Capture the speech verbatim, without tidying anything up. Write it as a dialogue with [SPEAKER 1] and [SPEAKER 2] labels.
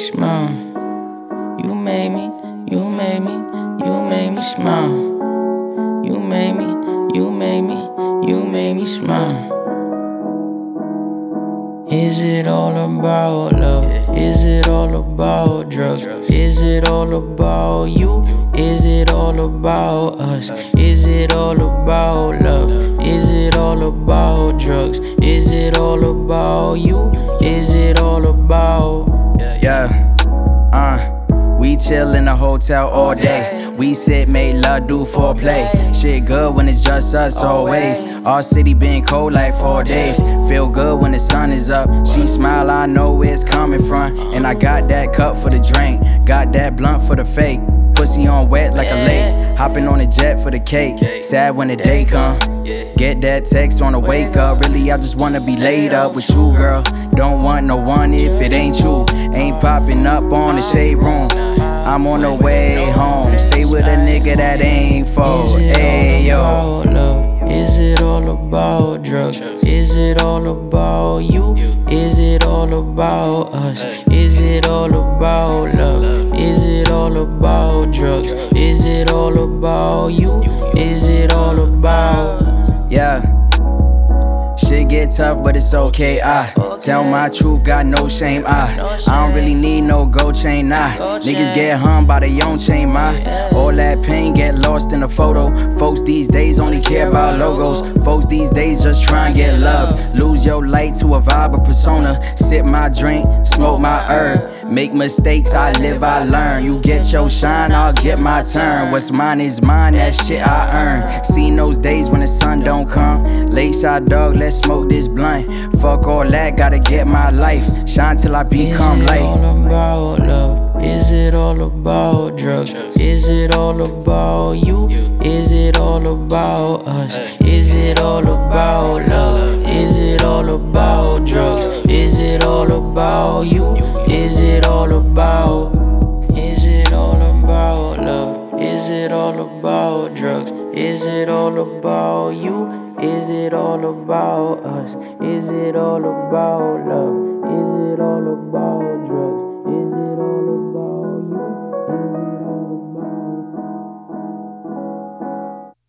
[SPEAKER 1] smile. You made me, you made me, you made me smile. You made me, you made me, you made me smile. Is it all about love? Is it all about drugs? Is it all about you? Is it all about us? Is it all about love? Is it all about drugs? Is it all about you? Is it all about...
[SPEAKER 2] Yeah, uh we chill in the hotel all day. We sit, make love, do foreplay. Shit good when it's just us always. Our city been cold like four days. Feel good when the sun is up. She smile, I know where it's coming from. And I got that cup for the drink, got that blunt for the fake. Pussy on wet like a lake, hopping on a jet for the cake. Sad when the day come, get that text on the wake up. Really, I just wanna be laid up with you, girl. Don't want no one if it ain't you. Ain't popping up on the shade room. I'm on the way home. Stay with a nigga that ain't for. Hey, yo.
[SPEAKER 1] Is it all about drugs? Is it all about you? Is it all about us? Is it all about love? Is it all about drugs? Is it all about you? Is it all about...
[SPEAKER 2] Yeah. Shit get tough, but it's okay. I tell my truth, got no shame. I I don't really need no gold chain. Nah, niggas get hung by their own chain. My all that pain get lost in the photo. Folks these days only care about logos. Folks these days just try and get love. Lose your light to a vibe, a persona. Sip my drink, smoke my herb. Make mistakes, I live, I learn. You get your shine, I'll get my turn. What's mine is mine, that shit I earn. Seen those days when the sun don't come. Late shot dog, let's smoke this blunt. Fuck all that, gotta get my life. Shine till I become light.
[SPEAKER 1] Is it all about love? Is it all about drugs? Is it all about you? Is it all about us? Is it all about love? Is it all about drugs? Is it all about you? Is it all about... Is it all about love? Is it all about drugs? Is it all about you? Is it all about us? Is it all about love? Is it all about drugs?